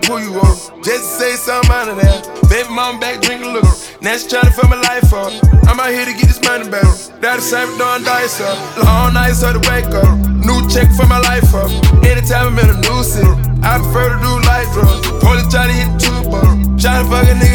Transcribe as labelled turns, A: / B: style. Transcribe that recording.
A: who you are. Just to say something out of there. Baby mama back drinking liquor. Now she tryna fill my life up. I'm out here to get this money back. Daddy saving doing dice up. Long nights so to wake up. New check for my life up. Anytime I'm in a new city, I prefer to do light drugs. Police try to hit the tube, tryna fuck a nigga.